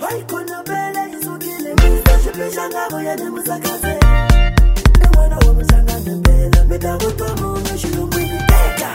Waikona bele isukile misa Shipishanga goya ne musakaze Mwana wa mchanga nebela Meda wutwa mungu shilumwini Teka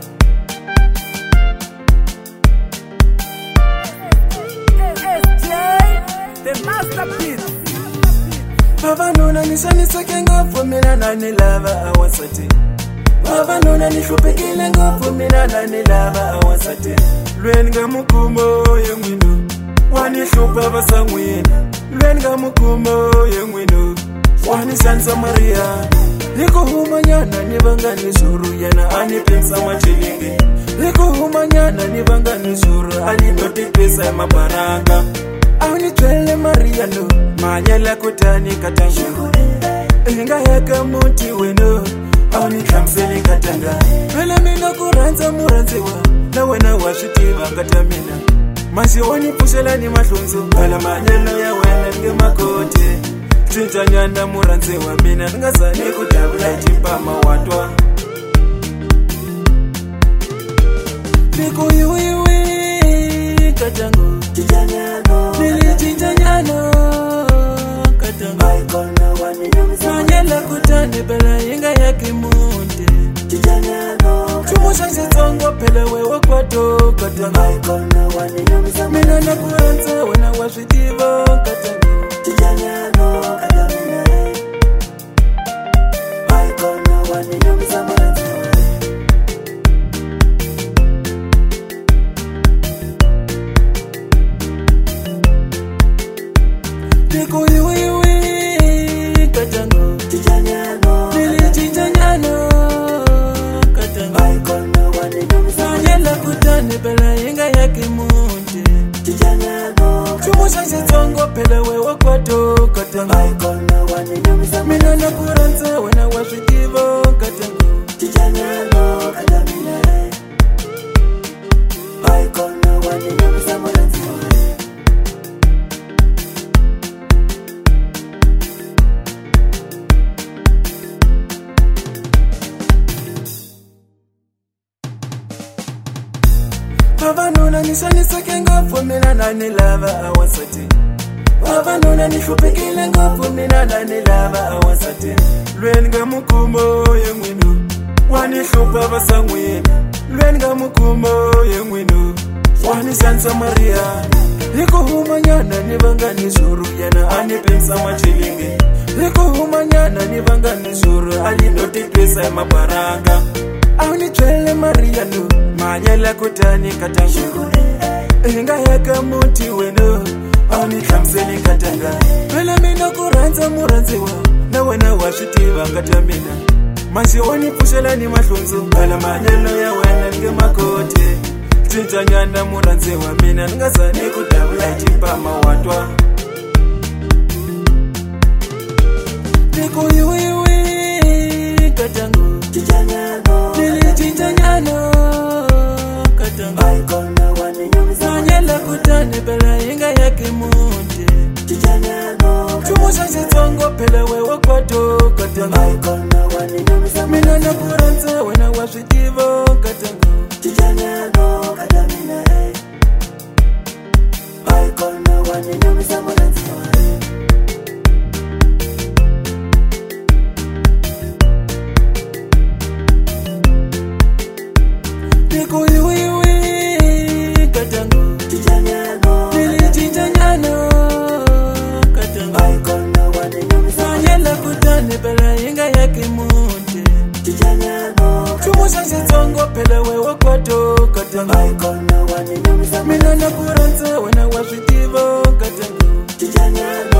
The masterpiece. Baba nuna nishanisa kengofu mina nani lava awasati. Baba nuna nishupekile ngofu mina nani lava awasati. Lwenga mukumo yengwinu wanishupa basangwina. Lwenga mukumo yengwinu wanishansa Maria. Liko humanyana nibanga nizuru yana anipinsa machilingi. Liko humanyana nibanga nizuru alidoti pesa ya mabaraka. Auni twele Maria no manyala kutani katangu Inga yaka muti weno Auni kamseli katanga Vela mina kuranza muranziwa Na wena washitiva katamina Masi wani pushela ni matlunzu Kala manyala ya wena nge makote Chinta nyanda muranziwa mina Nga sani kutabula chipama watwa Niku yuiwi katangu Chijanyano Nili chijanyano katangu Waikona wani nyumisa Manyala kutani bela inga ya kimunde Chijanyano Chumusha chitongo pele wewa kwato katangu Waikona wani nyumisa Mina na kuanza wana washitivo katangu Chijanyano katamina Waikona wani nyumisa maranzi Niku yuiwi katangu Chijanyano Nili chijanyano katangu Waikona wani nyumisa Manyala kutani bela inga ya kimunde Chijanyano Chumusha chitongo pele wewa kwato katangu Waikona wani nyumisa Mina na kuranza wana washitivo katangu Chijanyano katamina Waikona wani nyumisa maranzi Baba nuna nishanisa kengofu mina nani lava awasati. Baba nuna nishupekile ngofu mina nani lava awasati. Lwenga mukumo yengwinu wanishupa basangwina. Lwenga mukumo yengwinu wanishansa Maria. Liko humanyana nibanga nizuru yana anipinsa machilingi. Liko humanyana nibanga nizuru alidoti pesa ya mabaraka. Auni twele Maria no manyala kutani katangu Inga yaka muti weno Auni kamseli katanga Vela mina kuranza muranziwa Na wena washitiva katamina Masi wani pushela ni matlunzu Kala manyala ya wena nge makote Chinta nyanda muranziwa mina Nga sani kutabula chipama watwa Niku yuiwi katangu Chijanyano Nili chijanyano katangu Waikona wani nyumisa Manyala kutani bela inga ya kimunde Chijanyano Chumusha chitongo pele wewa kwato katangu Waikona wani nyumisa Mina na kuranza wana washitivo katangu Chijanyano katamina Waikona wani nyumisa maranzi Niku yuiwi katangu Chijanyano Nili chijanyano katangu Waikona wani nyumisa Manyala kutani bela inga ya kimunde Chijanyano Chumusha chitongo pele wewa kwato katangu Waikona wani nyumisa Mina na kuranza wana washitivo katangu Chijanyano